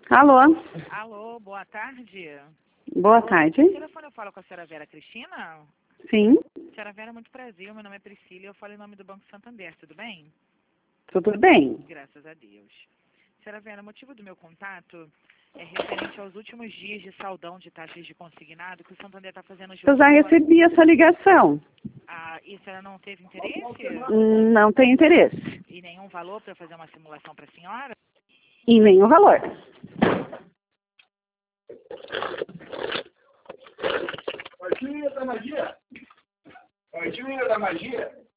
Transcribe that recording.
Alô? Alô, boa tarde. Boa tarde. No telefone eu falo com a senhora Vera Cristina? Sim, Senhora Vera, muito prazer. Meu nome é Priscila e eu falo em nome do Banco Santander, tudo bem? tudo bem. Graças a Deus. Senhora Vera, o motivo do meu contato é referente aos últimos dias de saldão de taxas de consignado que o Santander está fazendo Eu já recebi essa ligação. E a senhora não teve interesse? Não tem interesse. E nenhum valor para fazer uma simulação para a senhora? E nenhum valor. Partiu da magia. Partiu da magia.